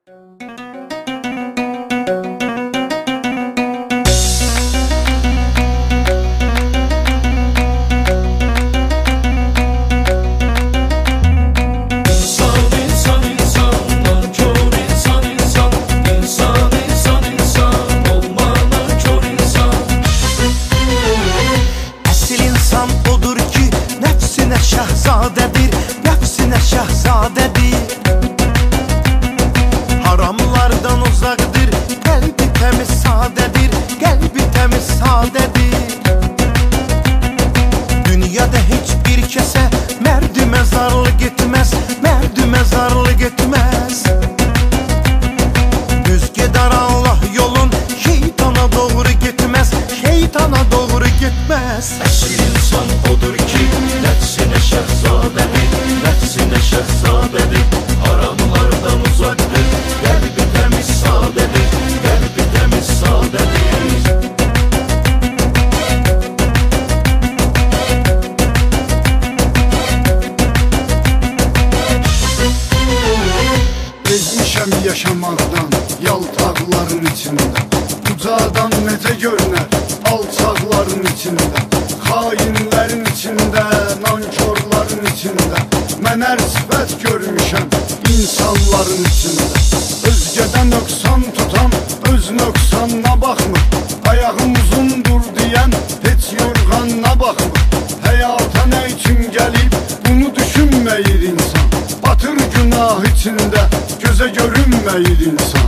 Şəhzadədir, nəfsinə şəhzadədir. Haramlardan uzaqdır, qəlbi təmiz sadədir, qəlbi təmiz sadədir. Dünyada heç bir kəsə mərdi məzarlı getməz, mərdi məzarlı getməz. Düz gedər Allah yolun, şeytana doğru getməz, şeytana doğru getməz. Əsl insan odur ki, nəfsinə şəhzadədir, nəfsinə şəhzadədir. Haramlardan uzaqdır, qəlbi təmiz sadədir, qəlbi təmiz sadədir. Bezmişəm yaşamaqdan, yaltaqların içində. Ucadan necə görünər, alçaqların içində. Xainlərin içində, nankorların içində. Mən hər sifət görmüşəm insanların içində. Özgədən nöqsan tutan, öz nöqsanına baxmır. Ayağım uzundur deyən, heç yorğanına baxmır. Həyata nə üçün gəlib, bunu düşünməyir insan. Batır günah içində, gözə görünməyir insan.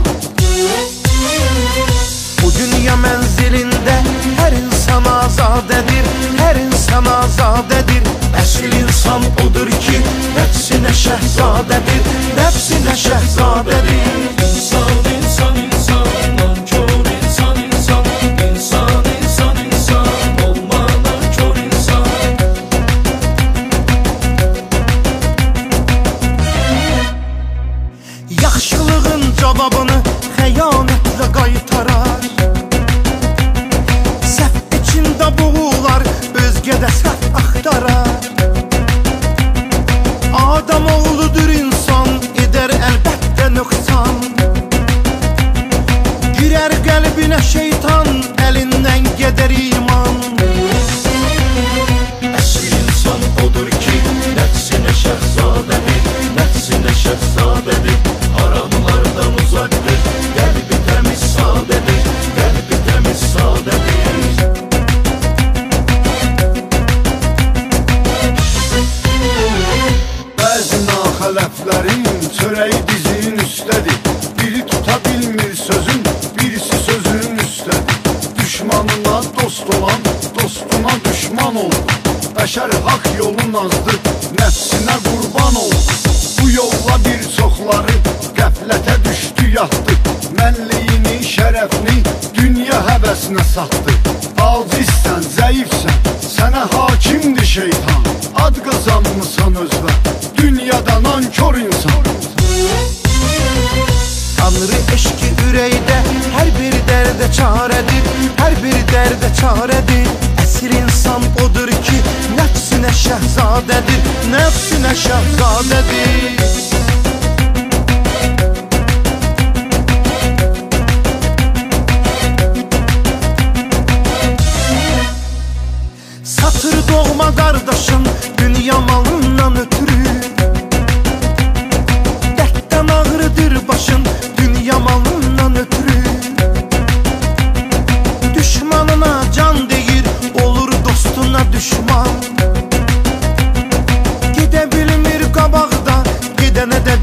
Bu dünya mənzilində hər insan azadədir, hər insan azadədir. Əsl insan odur ki, nəfsinə şəhzadədir, nəfsinə şəhzadədir. İnsan, insan, insan, nankor insan, insan. İnsan, insan, insan, olma nankor insan. Yaxşılığın cavabını xəyanətlə qaytarar. Səhv içində boğular, özgədə səhv axtarar. Adam oğludur insan, edər əlbəttə nöqsan. Girər qəlbinə şeytan, əlindən gedər iman. Əsl insan odur ki, nəfsinə şəhzadədir, nəfsinə şəhzadədir. Haramlardan uzaqdır, qəlbi təmiz sadədir, qəlbi təmiz sadədir. Bəzi naxələflərin çörəyi dizinin üstədir. Biri tuta bilmir sözün, birisi sözünün üstədir. Düşmanına dost olan, dostuna düşman olur. Bəşər haqq yolun azdır, nəfsinə qurban olur. Bu yolla bir çoxları qəflətə düşdü, yatdı. Mənliyini, şərəfini dünya həvəsinə satdı. Acizsən, zəifsən, sənə hakimdir şeytan. Ad qazanmısan özvə, dünyada nankor insan. Tanrı eşki ürəkdə hər bir dərdə çarədir, hər bir dərdə çarədir. Əsl insan odur ki, nəfsinə şəhzadədir, nəfsinə şəhzadədir. Satır doğma qardaşın dünya malından ötürü. Dərddən ağrıdır başın dünya malından ötürü. Düşmanına can deyir, olur dostuna düşman. Gedə bilmir qabaqda, gedənə də